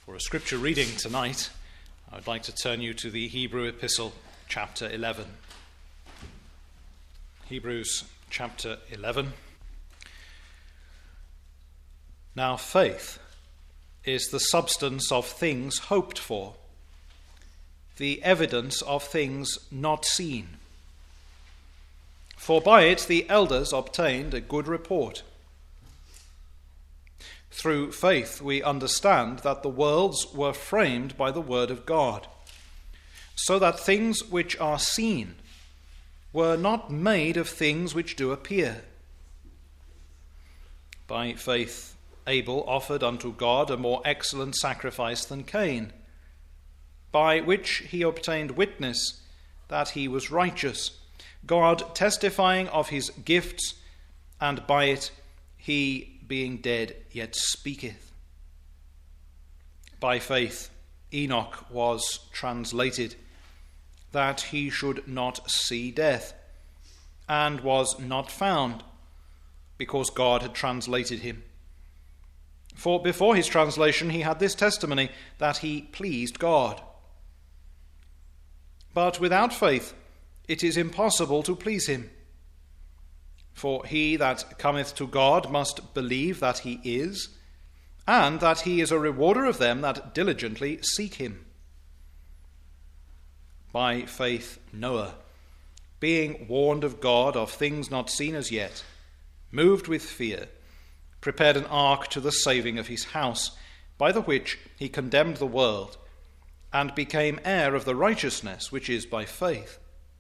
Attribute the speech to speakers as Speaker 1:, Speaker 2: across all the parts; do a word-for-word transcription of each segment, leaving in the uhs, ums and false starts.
Speaker 1: For a scripture reading tonight, I would like to turn you to the Hebrew Epistle, chapter eleven. Hebrews chapter eleven. Now faith is the substance of things hoped for, the evidence of things not seen. For by it the elders obtained a good report. Through faith we understand that the worlds were framed by the word of God, so that things which are seen were not made of things which do appear. By faith Abel offered unto God a more excellent sacrifice than Cain, by which he obtained witness that he was righteous, God testifying of his gifts, and by it he, being dead, yet speaketh. By faith Enoch was translated, that he should not see death, and was not found, because God had translated him. For before his translation he had this testimony, that he pleased God. But without faith it is impossible to please him. For he that cometh to God must believe that he is, and that he is a rewarder of them that diligently seek him. By faith Noah, being warned of God of things not seen as yet, moved with fear, prepared an ark to the saving of his house, by the which he condemned the world, and became heir of the righteousness which is by faith.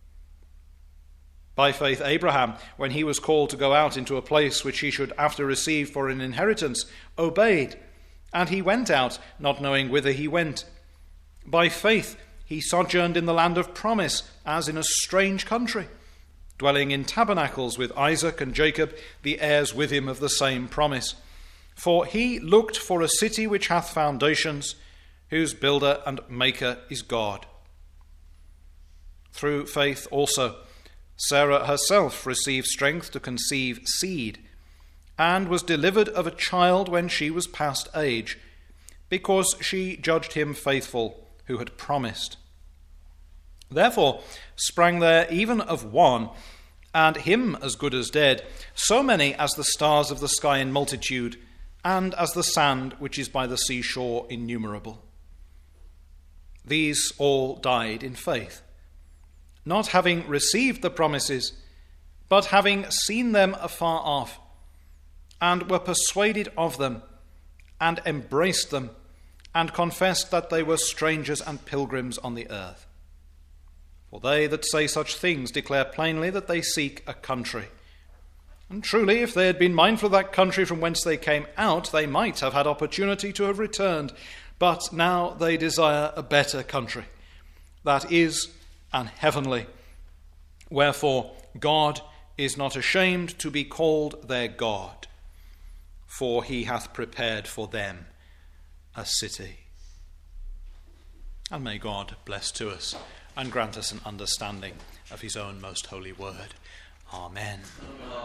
Speaker 1: By faith Abraham, when he was called to go out into a place which he should after receive for an inheritance, obeyed, and he went out, not knowing whither he went. By faith he sojourned in the land of promise, as in a strange country, dwelling in tabernacles with Isaac and Jacob, the heirs with him of the same promise. For he looked for a city which hath foundations, whose builder and maker is God. Through faith also Sarah herself received strength to conceive seed, and was delivered of a child when she was past age, because she judged him faithful who had promised. Therefore sprang there even of one, and him as good as dead, so many as the stars of the sky in multitude, and as the sand which is by the seashore innumerable. These all died in faith, not having received the promises, but having seen them afar off, and were persuaded of them, and embraced them, and confessed that they were strangers and pilgrims on the earth. For they that say such things declare plainly that they seek a country. And truly, if they had been mindful of that country from whence they came out, they might have had opportunity to have returned. But now they desire a better country, that is, and heavenly. Wherefore God is not ashamed to be called their God, for he hath prepared for them a city. And may God bless to us and grant us an understanding of his own most holy word. Amen. Amen.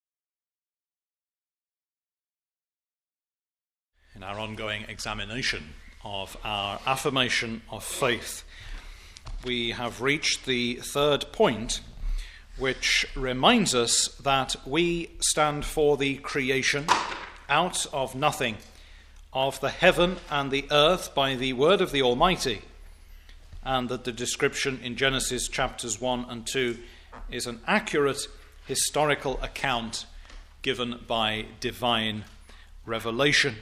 Speaker 1: In our ongoing examination of our affirmation of faith, we have reached the third point, which reminds us that we stand for the creation out of nothing of the heaven and the earth by the word of the Almighty, and that the description in Genesis chapters one and two is an accurate historical account given by divine revelation.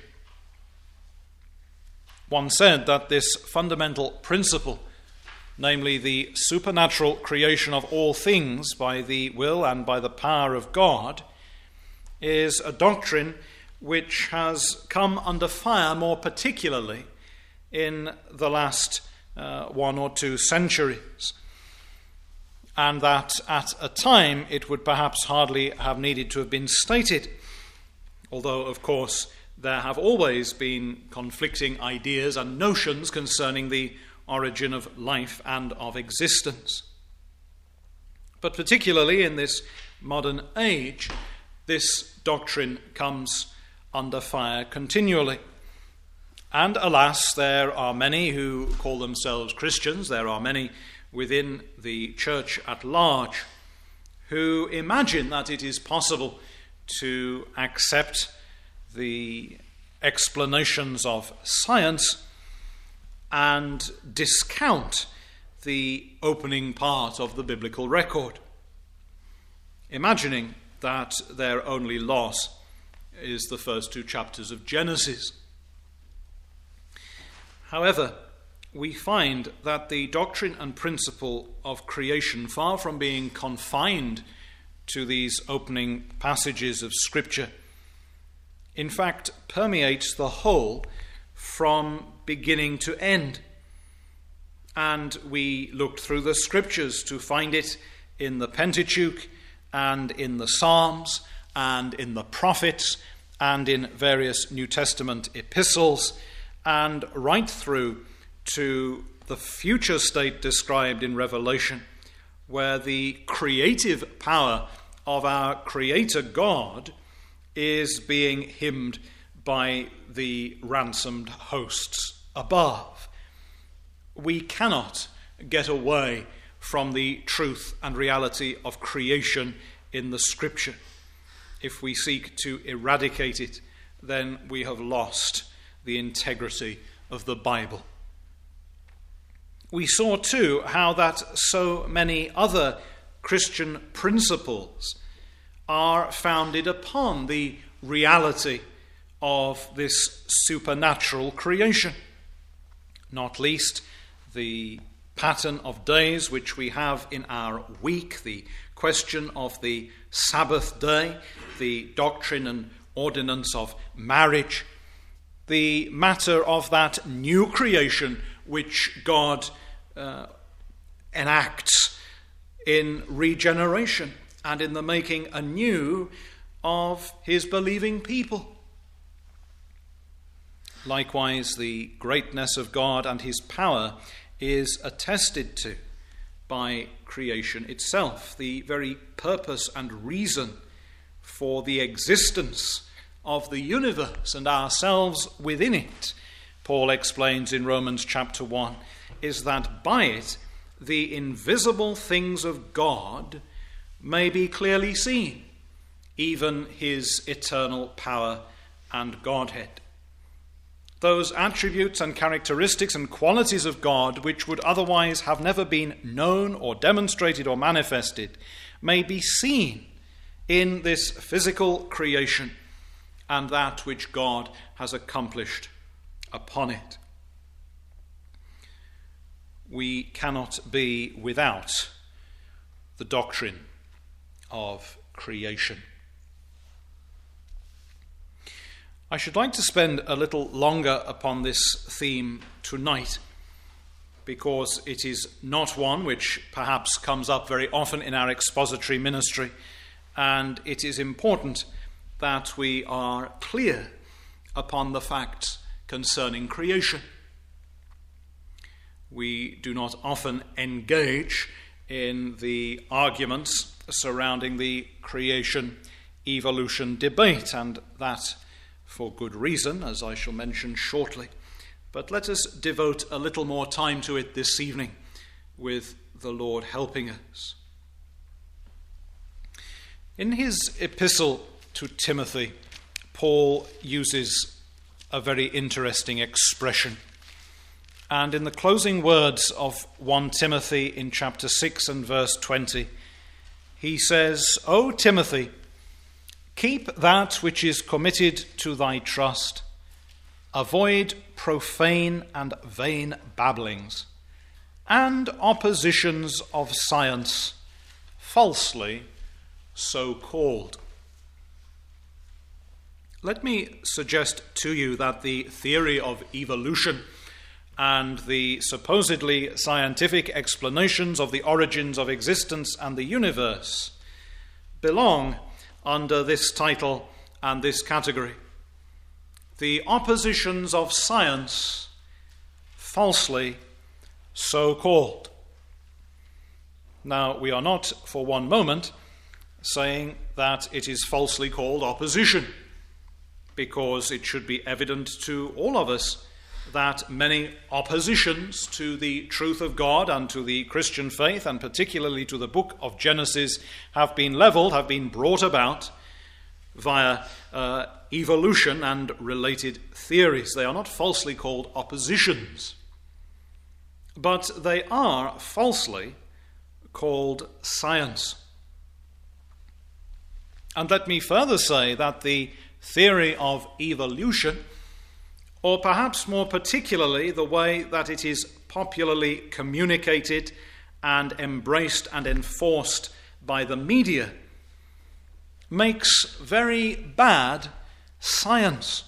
Speaker 1: One said that this fundamental principle, namely the supernatural creation of all things by the will and by the power of God, is a doctrine which has come under fire more particularly in the last uh, one or two centuries, and that at a time it would perhaps hardly have needed to have been stated, although of course there have always been conflicting ideas and notions concerning the origin of life and of existence. But particularly in this modern age, this doctrine comes under fire continually. And alas, there are many who call themselves Christians, there are many within the church at large who imagine that it is possible to accept the explanations of science and discount the opening part of the biblical record, imagining that their only loss is the first two chapters of Genesis. However, we find that the doctrine and principle of creation, far from being confined to these opening passages of Scripture, in fact permeates the whole from beginning to end. And we looked through the Scriptures to find it in the Pentateuch and in the Psalms and in the prophets and in various New Testament epistles, and right through to the future state described in Revelation, where the creative power of our Creator God is being hymned by the ransomed hosts above. We cannot get away from the truth and reality of creation in the Scripture. If we seek to eradicate it, then we have lost the integrity of the Bible. We saw too how that so many other Christian principles are founded upon the reality of this supernatural creation, not least the pattern of days which we have in our week, the question of the Sabbath day, the doctrine and ordinance of marriage, the matter of that new creation which God uh, enacts in regeneration and in the making anew of his believing people. Likewise, the greatness of God and his power is attested to by creation itself, the very purpose and reason for the existence of the universe and ourselves within it, Paul explains in Romans chapter one, is that by it the invisible things of God may be clearly seen, even his eternal power and Godhead. Those attributes and characteristics and qualities of God which would otherwise have never been known or demonstrated or manifested may be seen in this physical creation and that which God has accomplished upon it. We cannot be without the doctrine of creation. I should like to spend a little longer upon this theme tonight, because it is not one which perhaps comes up very often in our expository ministry, and it is important that we are clear upon the facts concerning creation. We do not often engage in the arguments surrounding the creation-evolution debate, and that for good reason, as I shall mention shortly. But let us devote a little more time to it this evening, with the Lord helping us. In his epistle to Timothy, Paul uses a very interesting expression. And in the closing words of First Timothy in chapter six and verse twenty, he says, "O Timothy, keep that which is committed to thy trust. Avoid profane and vain babblings, and oppositions of science, falsely so called." Let me suggest to you that the theory of evolution and the supposedly scientific explanations of the origins of existence and the universe belong under this title and this category: the oppositions of science, falsely so called. Now, we are not for one moment saying that it is falsely called opposition, because it should be evident to all of us that many oppositions to the truth of God and to the Christian faith, and particularly to the book of Genesis, have been leveled, have been brought about via uh, evolution and related theories. They are not falsely called oppositions, but they are falsely called science. And let me further say that the theory of evolution, or perhaps more particularly the way that it is popularly communicated and embraced and enforced by the media, makes very bad science.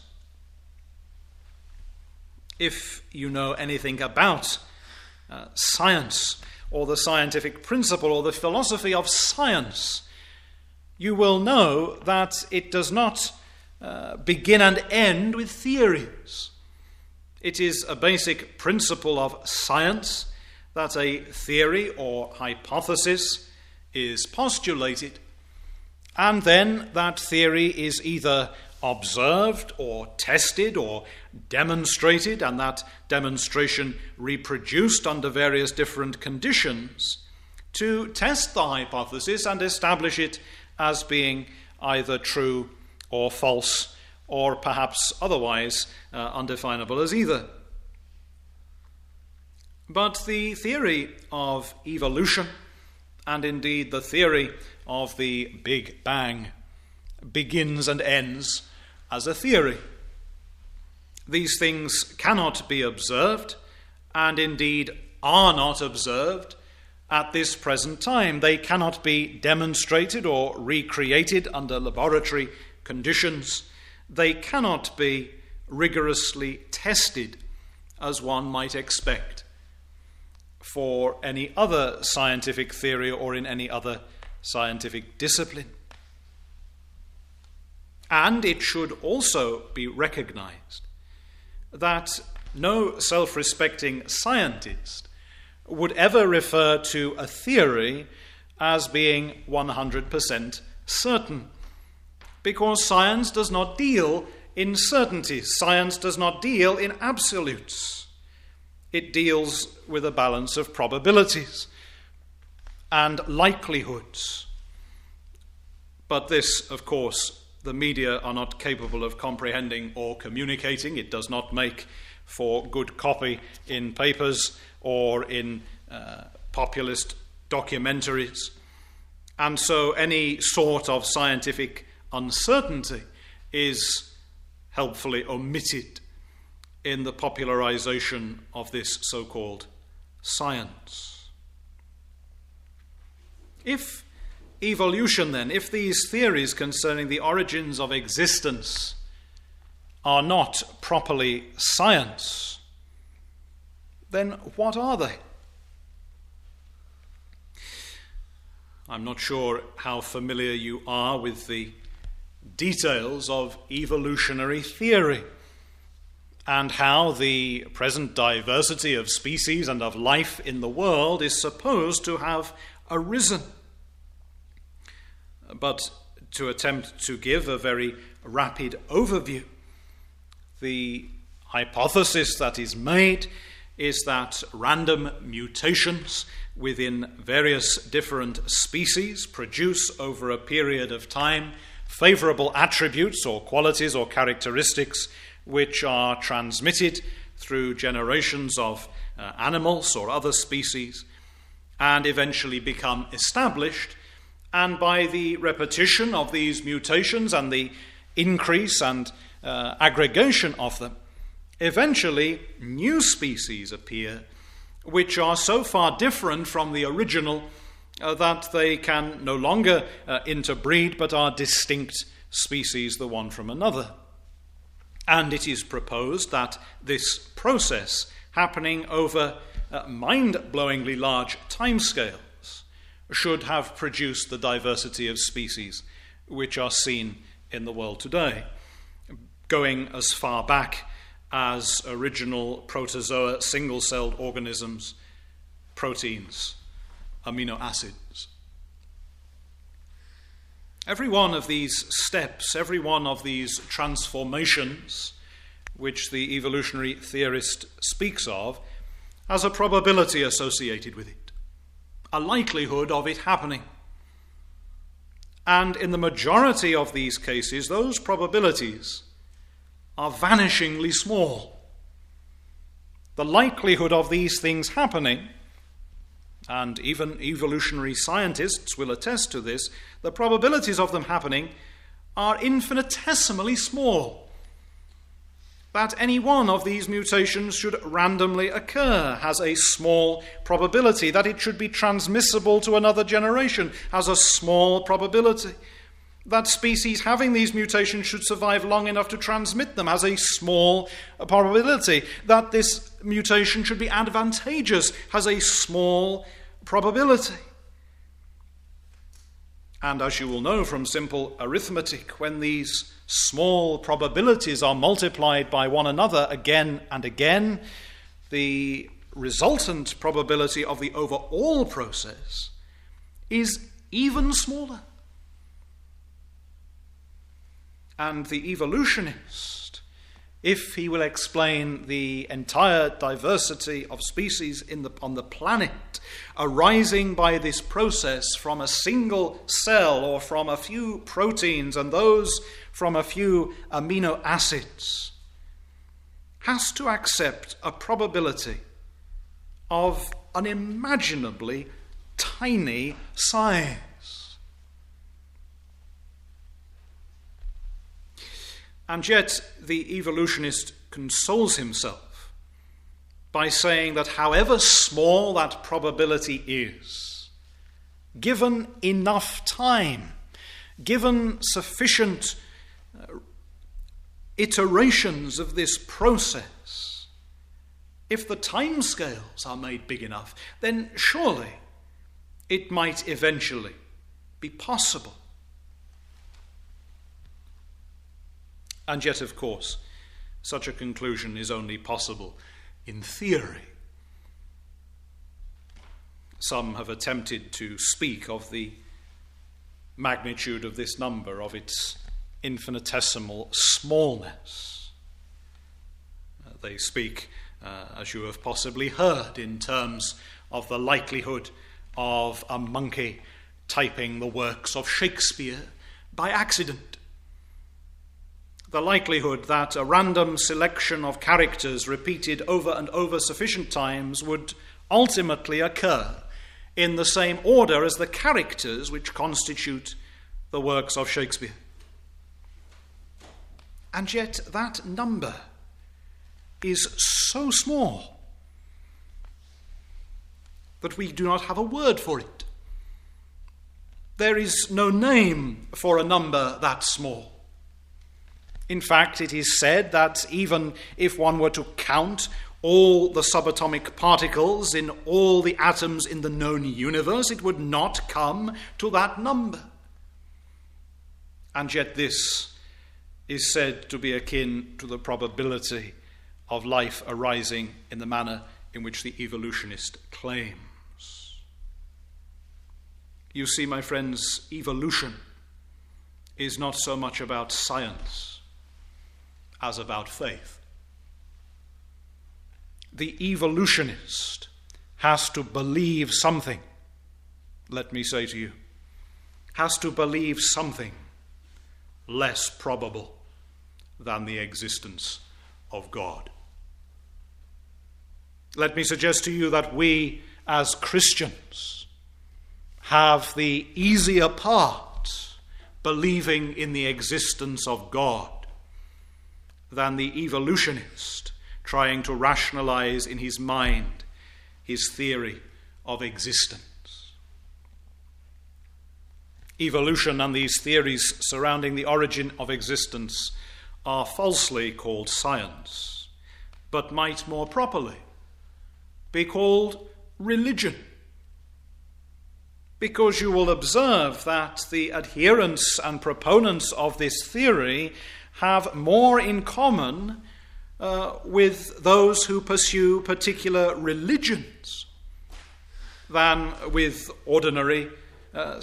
Speaker 1: If you know anything about uh, science, or the scientific principle, or the philosophy of science, you will know that it does not uh, begin and end with theories. It is a basic principle of science that a theory or hypothesis is postulated, and then that theory is either observed or tested or demonstrated, and that demonstration reproduced under various different conditions to test the hypothesis and establish it as being either true or false, or perhaps otherwise uh, undefinable as either. But the theory of evolution, and indeed the theory of the Big Bang, begins and ends as a theory. These things cannot be observed, and indeed are not observed at this present time. They cannot be demonstrated or recreated under laboratory conditions. They cannot be rigorously tested as one might expect for any other scientific theory or in any other scientific discipline. And it should also be recognized that no self-respecting scientist would ever refer to a theory as being one hundred percent certain, because science does not deal in certainties. Science does not deal in absolutes. It deals with a balance of probabilities and likelihoods. But this, of course, the media are not capable of comprehending or communicating. It does not make for good copy in papers or in uh, populist documentaries. And so any sort of scientific uncertainty is helpfully omitted in the popularization of this so-called science. If evolution, then, if these theories concerning the origins of existence are not properly science, then what are they? I'm not sure how familiar you are with the details of evolutionary theory and how the present diversity of species and of life in the world is supposed to have arisen. But to attempt to give a very rapid overview, the hypothesis that is made is that random mutations within various different species produce over a period of time favorable attributes or qualities or characteristics which are transmitted through generations of uh, animals or other species and eventually become established. And by the repetition of these mutations and the increase and uh, aggregation of them, eventually new species appear which are so far different from the original uh, that they can no longer uh, interbreed but are distinct species the one from another. And it is proposed that this process, happening over uh, mind-blowingly large timescales, should have produced the diversity of species which are seen in the world today, going as far back as original protozoa, single-celled organisms, proteins, amino acids. Every one of these steps, every one of these transformations which the evolutionary theorist speaks of, has a probability associated with it, a likelihood of it happening. And in the majority of these cases, those probabilities are vanishingly small. The likelihood of these things happening, and even evolutionary scientists will attest to this, the probabilities of them happening are infinitesimally small. That any one of these mutations should randomly occur has a small probability. That it should be transmissible to another generation has a small probability. That species having these mutations should survive long enough to transmit them has a small probability. That this mutation should be advantageous has a small probability. And as you will know from simple arithmetic, when these small probabilities are multiplied by one another again and again, the resultant probability of the overall process is even smaller. And the evolutionist, if he will explain the entire diversity of species in the, on the planet arising by this process from a single cell or from a few proteins and those from a few amino acids, has to accept a probability of unimaginably tiny size. And yet the evolutionist consoles himself by saying that however small that probability is, given enough time, given sufficient uh, iterations of this process, if the timescales are made big enough, then surely it might eventually be possible. And yet, of course, such a conclusion is only possible in theory. Some have attempted to speak of the magnitude of this number, of its infinitesimal smallness. Uh, they speak, uh, as you have possibly heard, in terms of the likelihood of a monkey typing the works of Shakespeare by accident. The likelihood that a random selection of characters repeated over and over sufficient times would ultimately occur in the same order as the characters which constitute the works of Shakespeare. And yet that number is so small that we do not have a word for it. There is no name for a number that small. In fact, it is said that even if one were to count all the subatomic particles in all the atoms in the known universe, it would not come to that number. And yet this is said to be akin to the probability of life arising in the manner in which the evolutionist claims. You see, my friends, evolution is not so much about science as about faith. The evolutionist has to believe something, let me say to you, has to believe something less probable than the existence of God. Let me suggest to you that we as Christians have the easier part believing in the existence of God than the evolutionist trying to rationalize in his mind his theory of existence. Evolution and these theories surrounding the origin of existence are falsely called science, but might more properly be called religion. Because you will observe that the adherents and proponents of this theory have more in common uh, with those who pursue particular religions than with ordinary uh,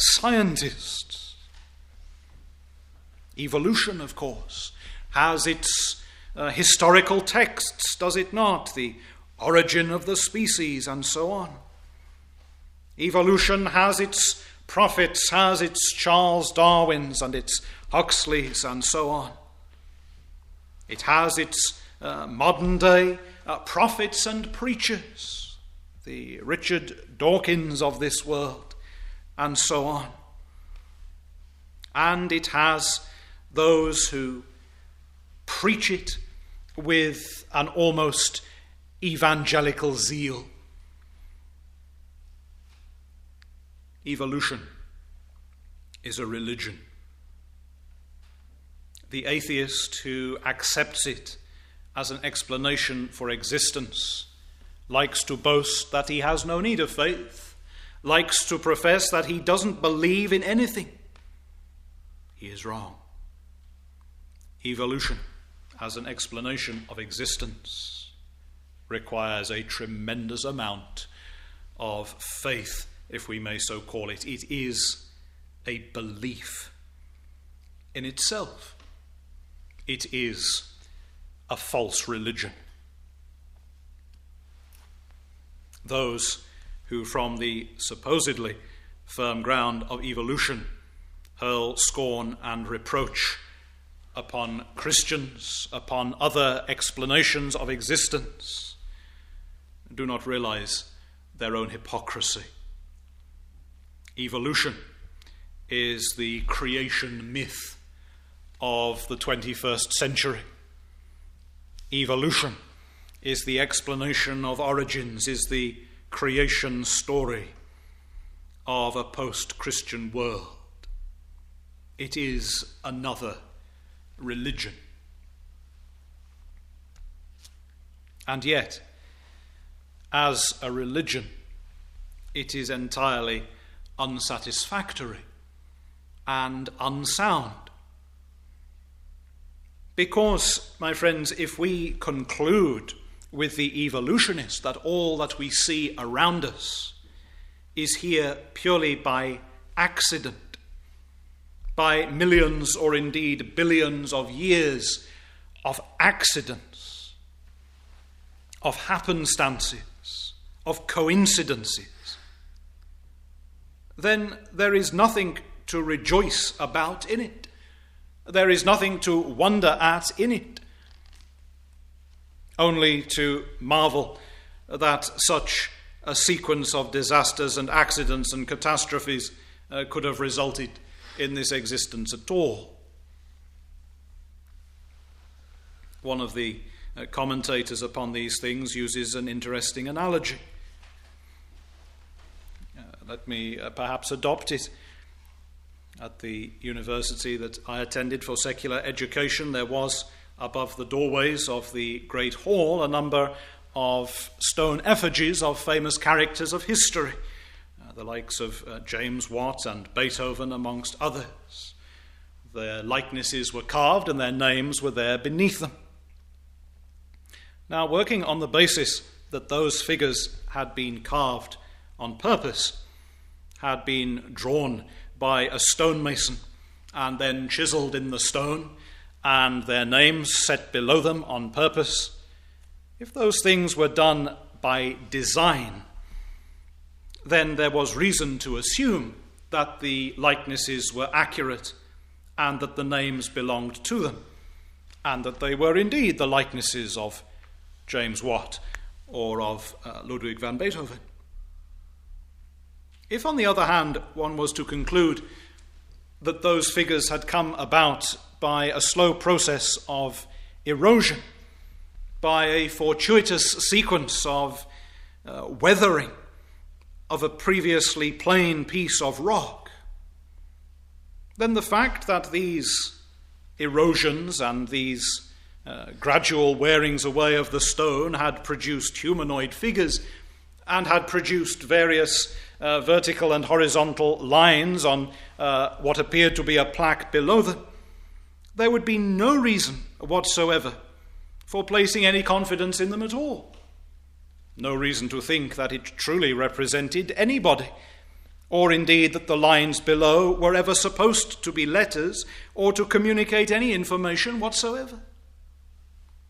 Speaker 1: scientists. Evolution, of course, has its uh, historical texts, does it not? The origin of the species and so on. Evolution has its prophets, has its Charles Darwins and its Huxleys and so on. It has its uh, modern day uh, prophets and preachers, the Richard Dawkins of this world and so on. And it has those who preach it with an almost evangelical zeal. Evolution is a religion. The atheist who accepts it as an explanation for existence likes to boast that he has no need of faith, likes to profess that he doesn't believe in anything. He is wrong. Evolution as an explanation of existence requires a tremendous amount of faith, if we may so call it. It is a belief in itself. It is a false religion. Those who, from the supposedly firm ground of evolution, hurl scorn and reproach upon Christians, upon other explanations of existence, do not realize their own hypocrisy. Evolution is the creation myth of the twenty-first century. Evolution is the explanation of origins, is the creation story of a post-Christian world. It is another religion. And yet, as a religion, it is entirely unsatisfactory and unsound. Because, my friends, if we conclude with the evolutionist that all that we see around us is here purely by accident, by millions or indeed billions of years of accidents, of happenstances, of coincidences, then there is nothing to rejoice about in it. There is nothing to wonder at in it. Only to marvel that such a sequence of disasters and accidents and catastrophes uh, could have resulted in this existence at all. One of the uh, commentators upon these things uses an interesting analogy. Uh, let me uh, perhaps adopt it. At the university that I attended for secular education, there was above the doorways of the Great Hall a number of stone effigies of famous characters of history, uh, the likes of uh, James Watt and Beethoven, amongst others. Their likenesses were carved and their names were there beneath them. Now, working on the basis that those figures had been carved on purpose, had been drawn by a stonemason and then chiseled in the stone, and their names set below them on purpose, if those things were done by design, then there was reason to assume that the likenesses were accurate and that the names belonged to them, and that they were indeed the likenesses of James Watt or of uh, Ludwig van Beethoven. If, on the other hand, one was to conclude that those figures had come about by a slow process of erosion, by a fortuitous sequence of uh, weathering of a previously plain piece of rock, then the fact that these erosions and these uh, gradual wearings away of the stone had produced humanoid figures and had produced various Uh, vertical and horizontal lines on uh, what appeared to be a plaque below them, there would be no reason whatsoever for placing any confidence in them at all. No reason to think that it truly represented anybody, or indeed that the lines below were ever supposed to be letters or to communicate any information whatsoever.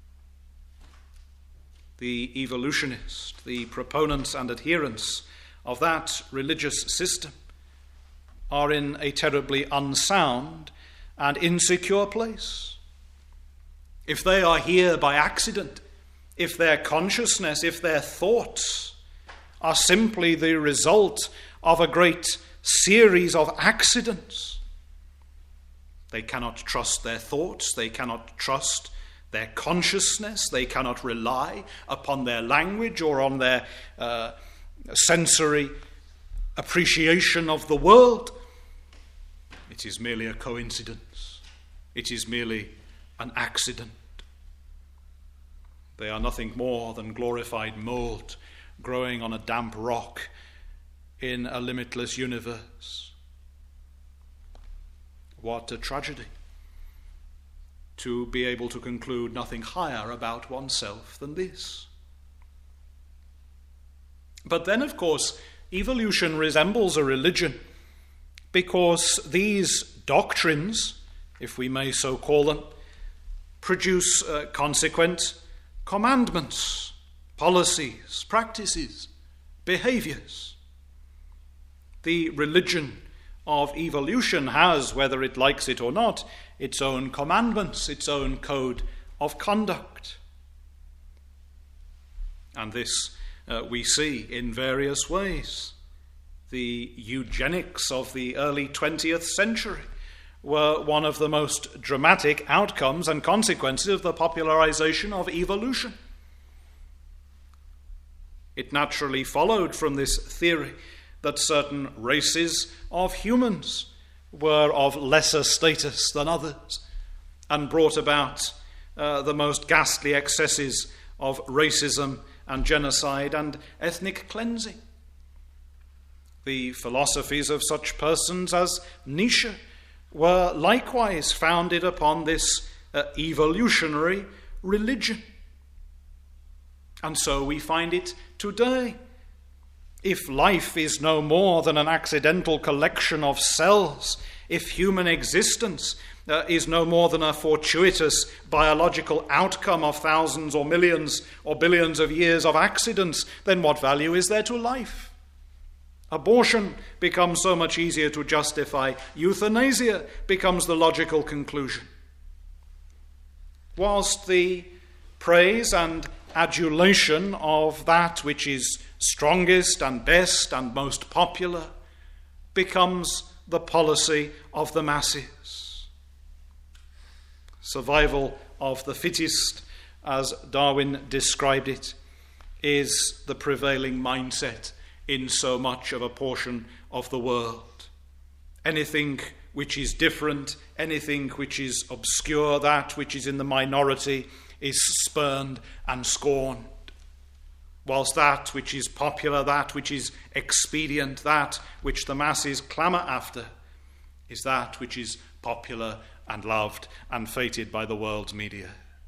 Speaker 1: the evolutionist, the proponents and adherents of that religious system, are in a terribly unsound and insecure place. If they are here by accident, if their consciousness, if their thoughts are simply the result of a great series of accidents, they cannot trust their thoughts, they cannot trust their consciousness, they cannot rely upon their language or on their uh, sensory appreciation of the world. It is merely a coincidence. It is merely an accident. They are nothing more than glorified mold growing on a damp rock in a limitless universe. What a tragedy to be able to conclude nothing higher about oneself than this. But then, of course, evolution resembles a religion, because these doctrines, if we may so call them, produce uh, consequent commandments, policies, practices, behaviors. The religion of evolution has, whether it likes it or not, its own commandments, its own code of conduct. And this uh, we see in various ways. The eugenics of the early twentieth century were one of the most dramatic outcomes and consequences of the popularization of evolution. It naturally followed from this theory that certain races of humans were of lesser status than others, and brought about uh, the most ghastly excesses of racism and genocide and ethnic cleansing. The philosophies of such persons as Nietzsche were likewise founded upon this uh, evolutionary religion. And so we find it today. If life is no more than an accidental collection of cells, if human existence uh, is no more than a fortuitous biological outcome of thousands or millions or billions of years of accidents, then what value is there to life? Abortion becomes so much easier to justify. Euthanasia becomes the logical conclusion. Whilst the praise and adulation of that which is strongest and best and most popular becomes the policy of the masses. Survival of the fittest, as Darwin described it, is the prevailing mindset in so much of a portion of the world. Anything which is different, anything which is obscure, that which is in the minority, is spurned and scorned. Whilst that which is popular, that which is expedient, that which the masses clamour after, is that which is popular and loved and feted by the world's media.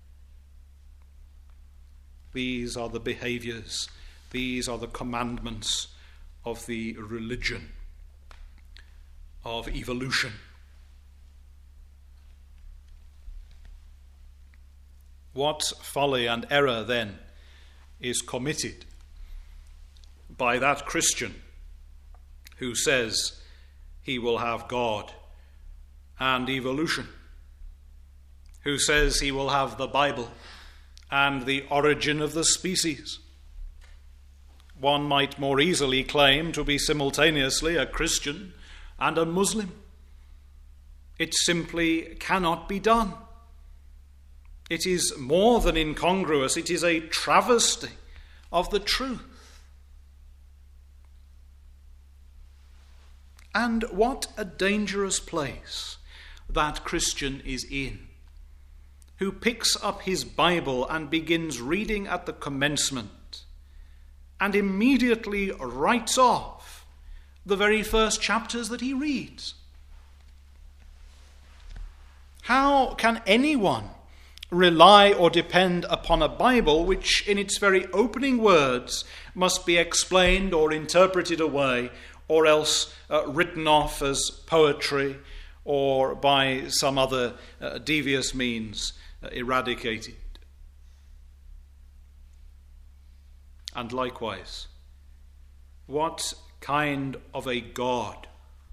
Speaker 1: These are the behaviours, these are the commandments of the religion of evolution. What folly and error, then, is committed by that Christian who says he will have God and evolution, who says he will have the Bible and the origin of the species. One might more easily claim to be simultaneously a Christian and a Muslim. It simply cannot be done. It is more than incongruous. It is a travesty of the truth. And what a dangerous place that Christian is in, who picks up his Bible and begins reading at the commencement and immediately writes off the very first chapters that he reads. How can anyone rely or depend upon a Bible which in its very opening words must be explained or interpreted away, or else uh, written off as poetry or by some other uh, devious means uh, eradicated? And likewise, what kind of a God?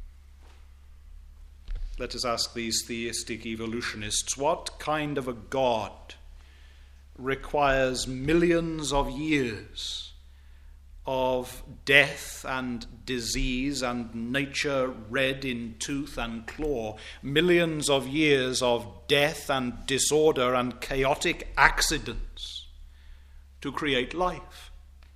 Speaker 1: Let us ask these theistic evolutionists, what kind of a God requires millions of years of death and disease and nature red in tooth and claw, millions of years of death and disorder and chaotic accidents to create life?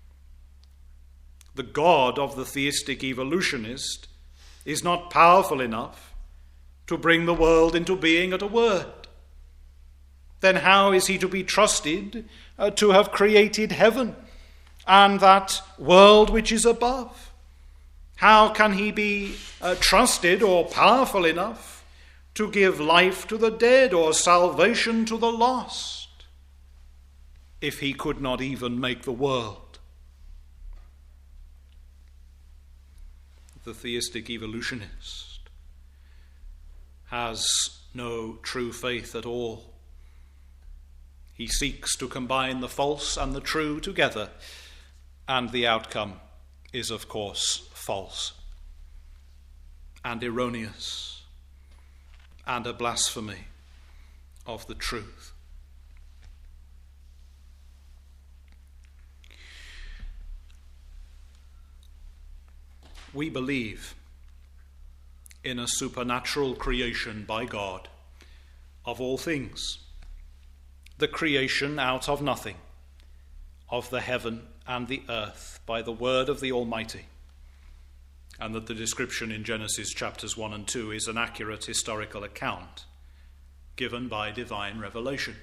Speaker 1: The God of the theistic evolutionist is not powerful enough to bring the world into being at a word. Then how is he to be trusted uh, to have created heaven and that world which is above? How can he be uh, trusted or powerful enough to give life to the dead or salvation to the lost if he could not even make the world? The theistic evolutionist has no true faith at all. He seeks to combine the false and the true together, and the outcome is, of course, false and erroneous and a blasphemy of the truth. We believe in a supernatural creation by God of all things, the creation out of nothing of the heaven and the earth by the word of the Almighty, and that the description in Genesis chapters one and two is an accurate historical account given by divine revelation.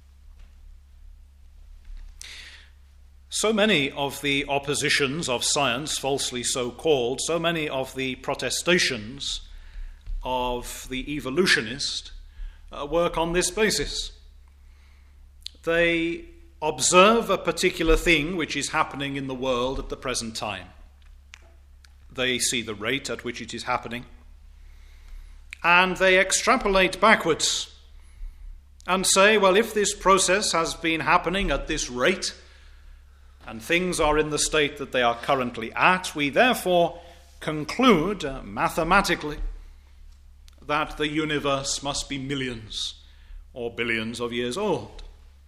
Speaker 1: So many of the oppositions of science, falsely so called, so many of the protestations of the evolutionist uh, work on this basis. They observe a particular thing which is happening in the world at the present time. They see the rate at which it is happening, and they extrapolate backwards and say, well, if this process has been happening at this rate and things are in the state that they are currently at, we therefore conclude uh, mathematically that the universe must be millions or billions of years old.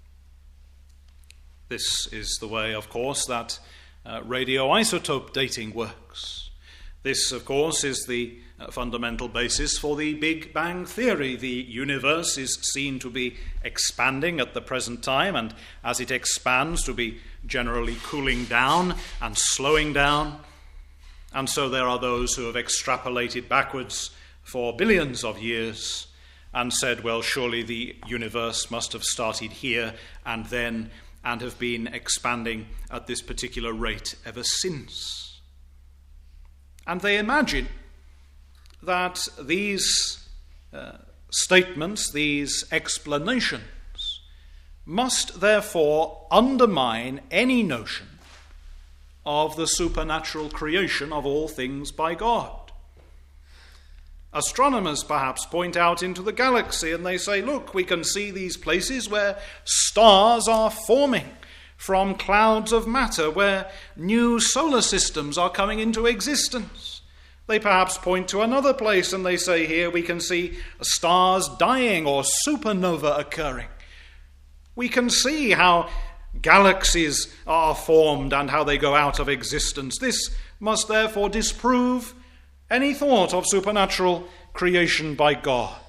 Speaker 1: This is the way, of course, that uh, radioisotope dating works. This, of course, is the uh, fundamental basis for the Big Bang Theory. The universe is seen to be expanding at the present time, and as it expands, to be generally cooling down and slowing down. And so there are those who have extrapolated backwards for billions of years and said, well, surely the universe must have started here and then and have been expanding at this particular rate ever since. And they imagine that these uh, statements, these explanations, must therefore undermine any notion of the supernatural creation of all things by God. Astronomers perhaps point out into the galaxy and they say, look, we can see these places where stars are forming from clouds of matter, where new solar systems are coming into existence. They perhaps point to another place and they say, here we can see stars dying or supernova occurring. We can see how galaxies are formed and how they go out of existence. This must therefore disprove any thought of supernatural creation by God.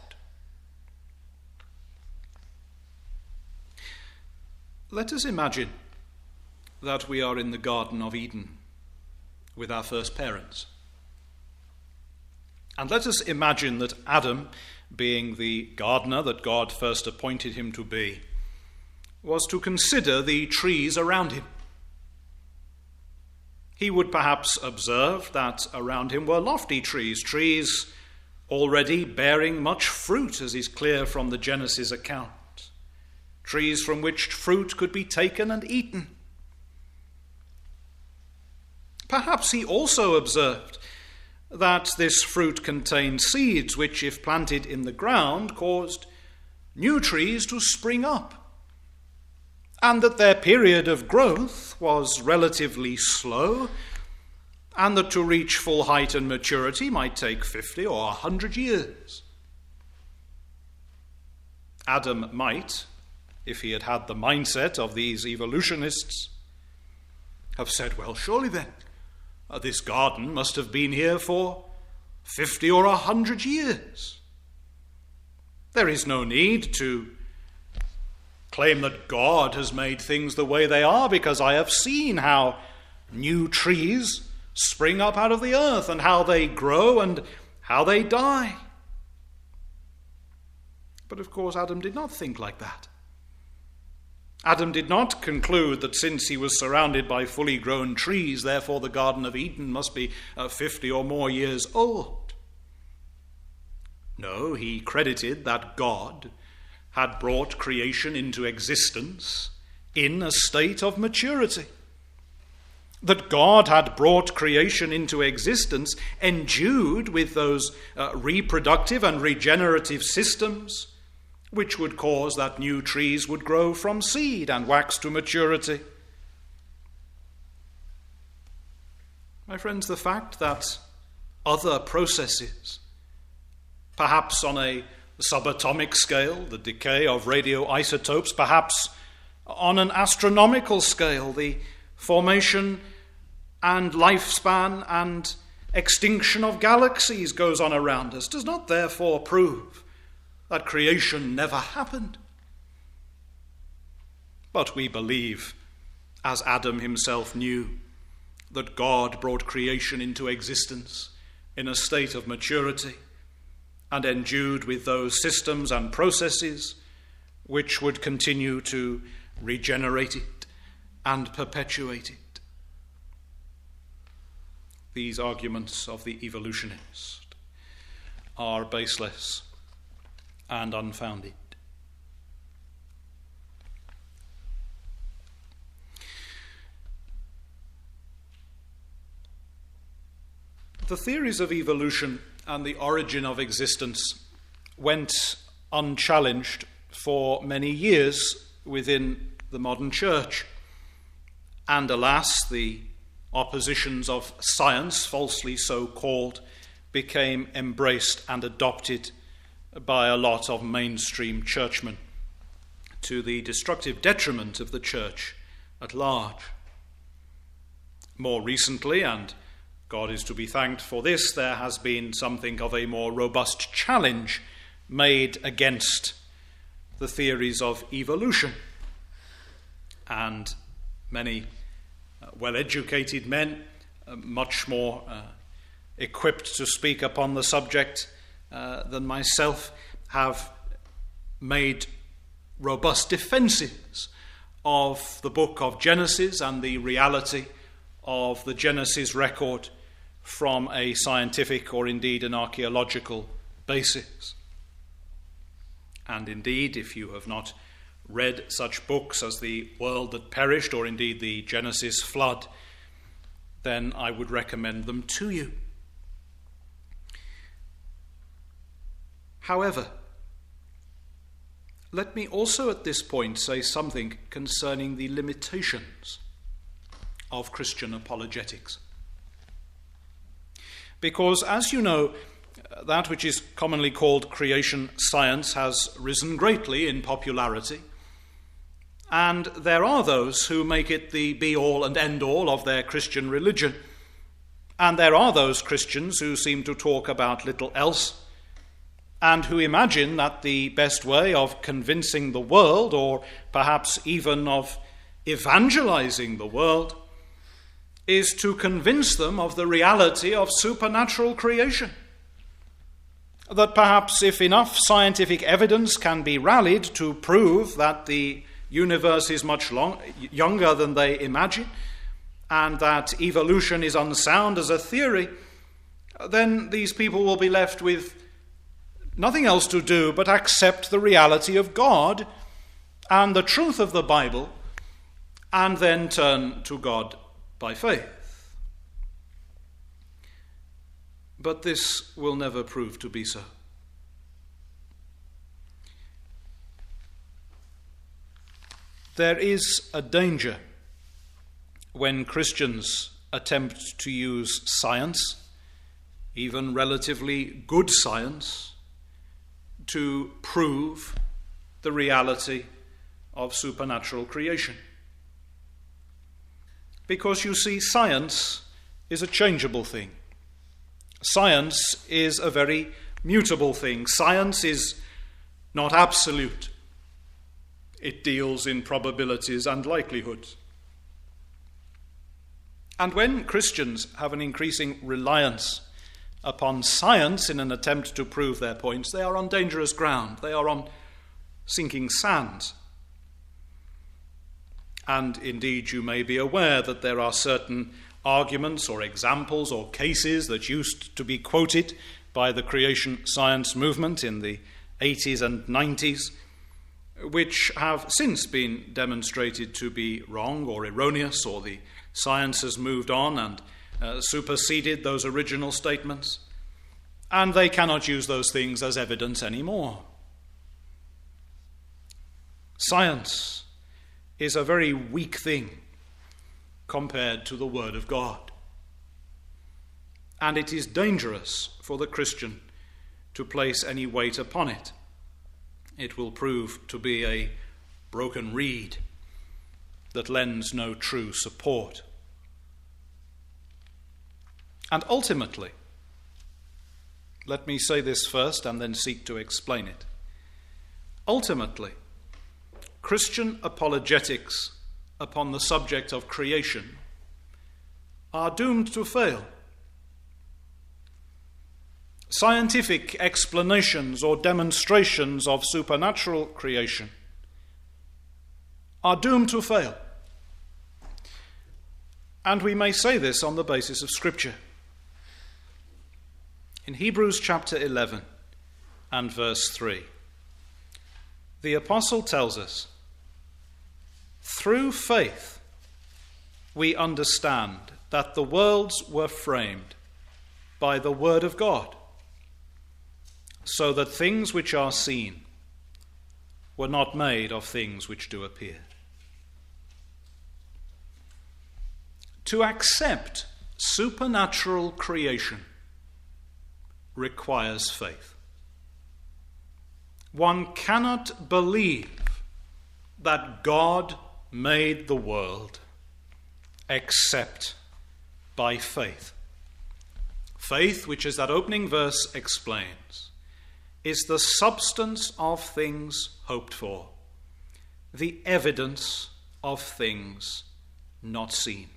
Speaker 1: Let us imagine that we are in the Garden of Eden with our first parents. And let us imagine that Adam, being the gardener that God first appointed him to be, was to consider the trees around him. He would perhaps observe that around him were lofty trees, trees already bearing much fruit, as is clear from the Genesis account, trees from which fruit could be taken and eaten. Perhaps he also observed that this fruit contained seeds which, if planted in the ground, caused new trees to spring up. and that their period of growth was relatively slow, and that to reach full height and maturity might take fifty or a hundred years. Adam might, if he had had the mindset of these evolutionists, have said, well, surely then, uh, this garden must have been here for fifty or a hundred years. There is no need to claim that God has made things the way they are, because I have seen how new trees spring up out of the earth and how they grow and how they die. But of course, Adam did not think like that. Adam did not conclude that since he was surrounded by fully grown trees, therefore the Garden of Eden must be uh, fifty or more years old. No, he credited that God had brought creation into existence in a state of maturity. That God had brought creation into existence endued with those uh, reproductive and regenerative systems which would cause that new trees would grow from seed and wax to maturity. My friends, the fact that other processes, perhaps on a subatomic scale, the decay of radioisotopes, perhaps on an astronomical scale, the formation and lifespan and extinction of galaxies goes on around us, does not therefore prove that creation never happened. But we believe, as Adam himself knew, that God brought creation into existence in a state of maturity and endued with those systems and processes which would continue to regenerate it and perpetuate it. These arguments of the evolutionist are baseless and unfounded. The theories of evolution and the origin of existence went unchallenged for many years within the modern church. And alas, the oppositions of science, falsely so called, became embraced and adopted by a lot of mainstream churchmen, to the destructive detriment of the church at large. More recently, and God is to be thanked for this, there has been something of a more robust challenge made against the theories of evolution. And many uh, well-educated men, uh, much more uh, equipped to speak upon the subject uh, than myself, have made robust defenses of the book of Genesis and the reality of the Genesis record from a scientific or indeed an archaeological basis. And indeed, if you have not read such books as The World That Perished or indeed the Genesis Flood, then I would recommend them to you. However, let me also at this point say something concerning the limitations of Christian apologetics. Because, as you know, that which is commonly called creation science has risen greatly in popularity, and there are those who make it the be-all and end-all of their Christian religion, and there are those Christians who seem to talk about little else, and who imagine that the best way of convincing the world, or perhaps even of evangelizing the world, is to convince them of the reality of supernatural creation. That perhaps if enough scientific evidence can be rallied to prove that the universe is much long, younger than they imagine, and that evolution is unsound as a theory, then these people will be left with nothing else to do but accept the reality of God and the truth of the Bible, and then turn to God by faith. But this will never prove to be so. There is a danger when Christians attempt to use science, even relatively good science, to prove the reality of supernatural creation. Because you see, science is a changeable thing. Science is a very mutable thing. Science is not absolute. It deals in probabilities and likelihoods. And when Christians have an increasing reliance upon science in an attempt to prove their points, they are on dangerous ground. They are on sinking sand. And indeed, you may be aware that there are certain arguments or examples or cases that used to be quoted by the creation science movement in the eighties and nineties, which have since been demonstrated to be wrong or erroneous, or the science has moved on and uh, superseded those original statements, and they cannot use those things as evidence anymore. Science is a very weak thing compared to the Word of God, and it is dangerous for the Christian to place any weight upon it. It will prove to be a broken reed that lends no true support. And ultimately, let me say this first and then seek to explain it. Ultimately, Christian apologetics upon the subject of creation are doomed to fail. Scientific explanations or demonstrations of supernatural creation are doomed to fail. And we may say this on the basis of Scripture. In Hebrews chapter eleven and verse three, the apostle tells us, "Through faith we understand that the worlds were framed by the word of God, so that things which are seen were not made of things which do appear." To accept supernatural creation requires faith. One cannot believe that God made the world except by faith. Faith, which as that opening verse explains, is the substance of things hoped for, the evidence of things not seen.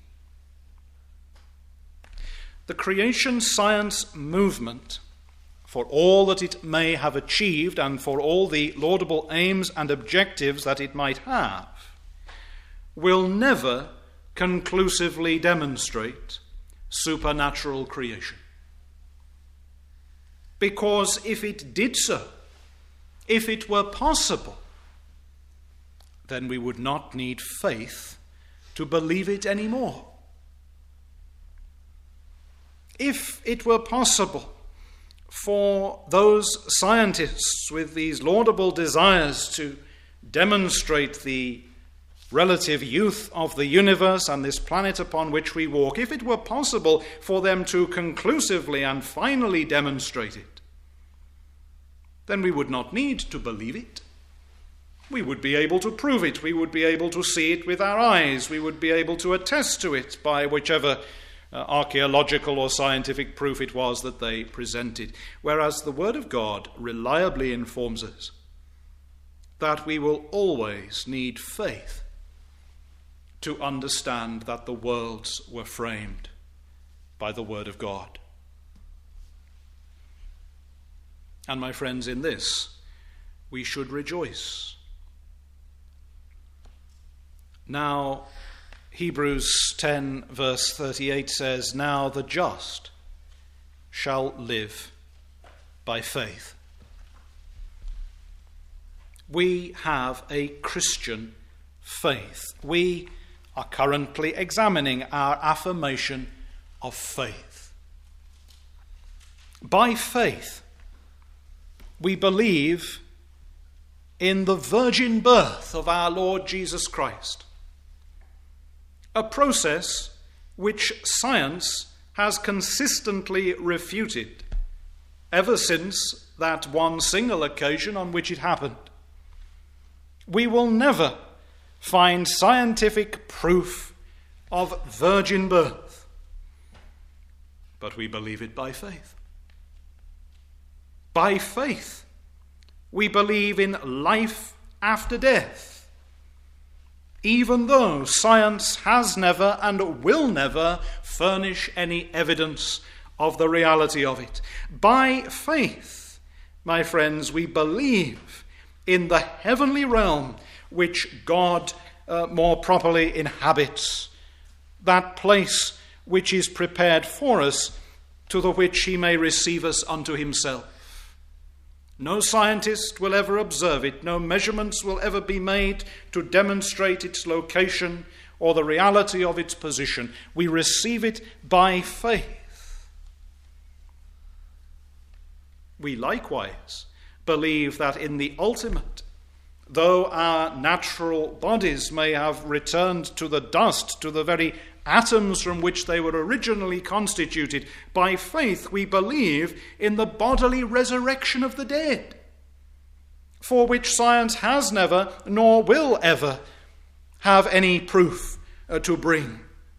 Speaker 1: The creation science movement, for all that it may have achieved and for all the laudable aims and objectives that it might have, will never conclusively demonstrate supernatural creation. Because if it did so, if it were possible, then we would not need faith to believe it anymore. If it were possible for those scientists with these laudable desires to demonstrate the relative youth of the universe and this planet upon which we walk, if it were possible for them to conclusively and finally demonstrate it, then we would not need to believe it. We would be able to prove it. We would be able to see it with our eyes. We would be able to attest to it by whichever Uh, archaeological or scientific proof it was that they presented. Whereas the Word of God reliably informs us that we will always need faith to understand that the worlds were framed by the Word of God. And my friends, in this we should rejoice. Now, Hebrews ten verse thirty-eight says, "Now the just shall live by faith." We have a Christian faith. We are currently examining our affirmation of faith. By faith, we believe in the virgin birth of our Lord Jesus Christ, a process which science has consistently refuted ever since that one single occasion on which it happened. We will never find scientific proof of virgin birth, but we believe it by faith. By faith, we believe in life after death, even though science has never and will never furnish any evidence of the reality of it. By faith, my friends, we believe in the heavenly realm which God uh, more properly inhabits, that place which is prepared for us, to the which he may receive us unto himself. No scientist will ever observe it. No measurements will ever be made to demonstrate its location or the reality of its position. We receive it by faith. We likewise believe that in the ultimate, though our natural bodies may have returned to the dust, to the very atoms from which they were originally constituted, by faith we believe in the bodily resurrection of the dead, for which science has never, nor will ever, have any proof uh, to bring.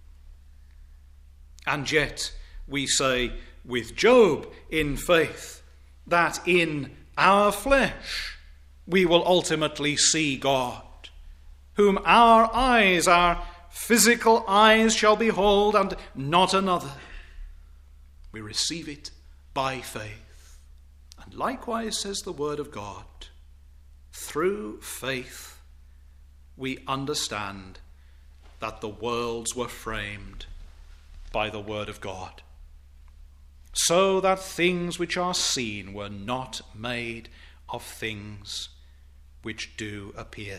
Speaker 1: And yet we say with Job in faith that in our flesh we will ultimately see God, whom our eyes, our physical eyes, shall behold, and not another. We receive it by faith. And likewise says the word of God, through faith we understand that the worlds were framed by the word of God, so that things which are seen were not made of things which do appear.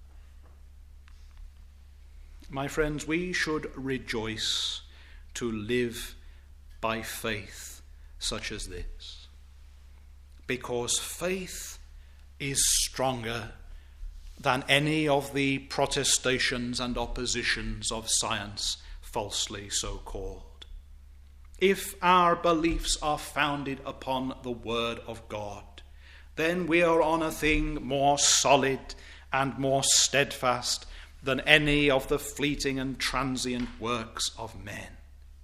Speaker 1: My friends, we should rejoice to live by faith such as this, because faith is stronger than any of the protestations and oppositions of science, falsely so called. If our beliefs are founded upon the word of God, then we are on a thing more solid and more steadfast than any of the fleeting and transient works of men.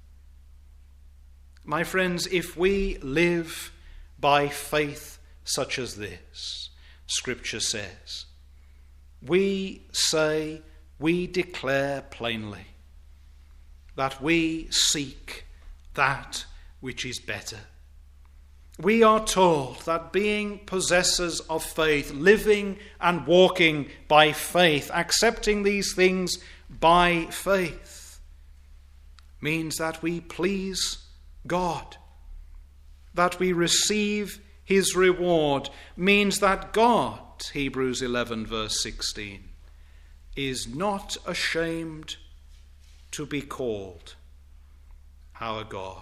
Speaker 1: My friends, if we live by faith such as this, Scripture says, we say, we declare plainly that we seek that which is better. We are told that being possessors of faith, living and walking by faith, accepting these things by faith, means that we please God, that we receive his reward, means that God, Hebrews eleven verse sixteen, is not ashamed to be called our God.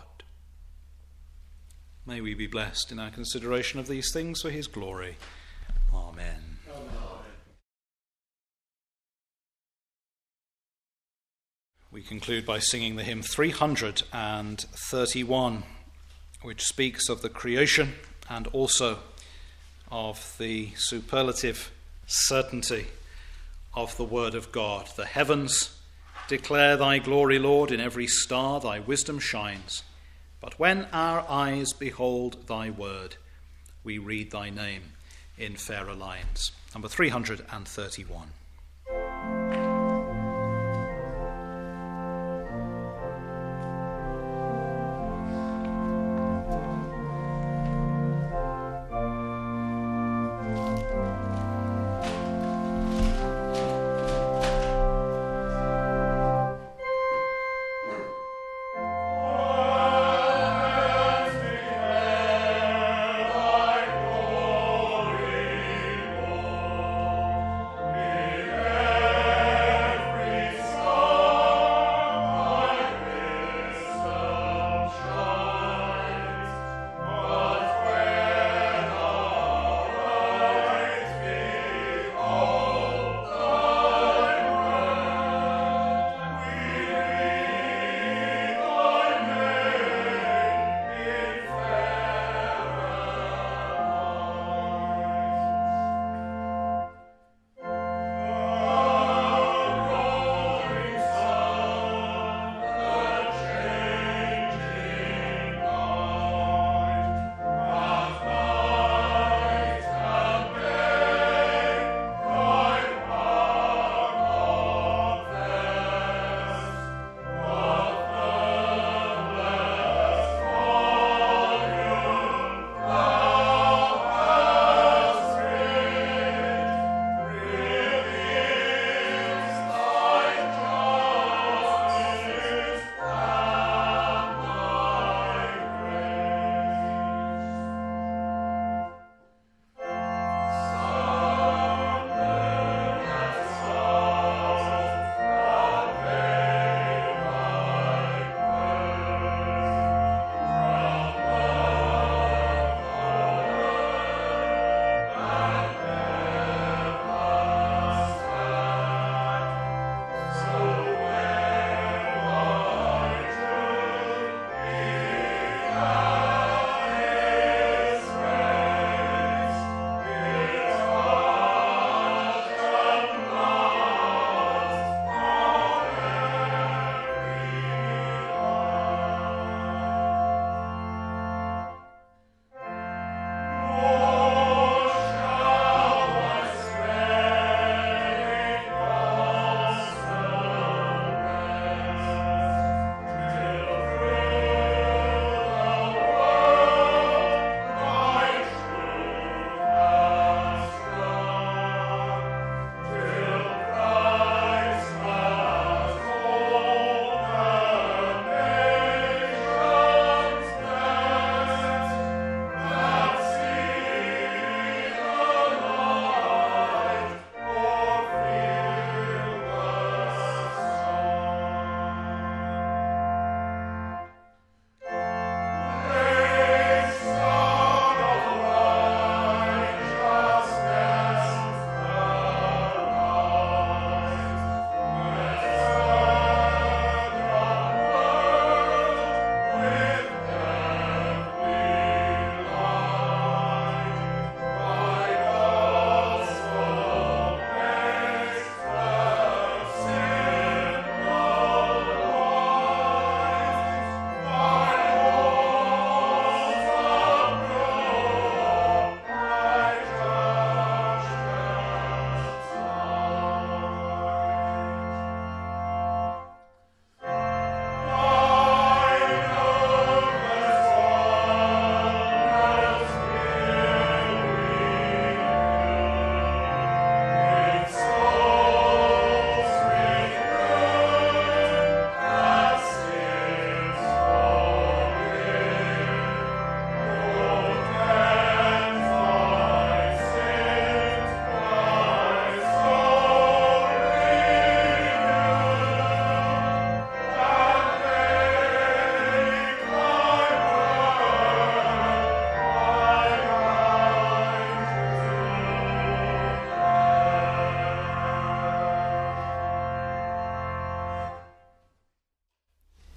Speaker 1: May we be blessed in our consideration of these things for his glory. Amen. Amen. We conclude by singing the hymn three hundred thirty-one, which speaks of the creation and also of the superlative certainty of the word of God. The heavens declare thy glory, Lord, in every star thy wisdom shines. But when our eyes behold thy word, we read thy name in fairer lines. Number three hundred thirty-one.
Speaker 2: Glory, Lord,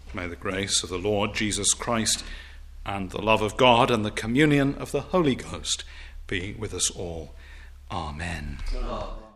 Speaker 1: May the grace of the Lord Jesus Christ and the love of God and the communion of the Holy Ghost be with us all. Amen. Amen.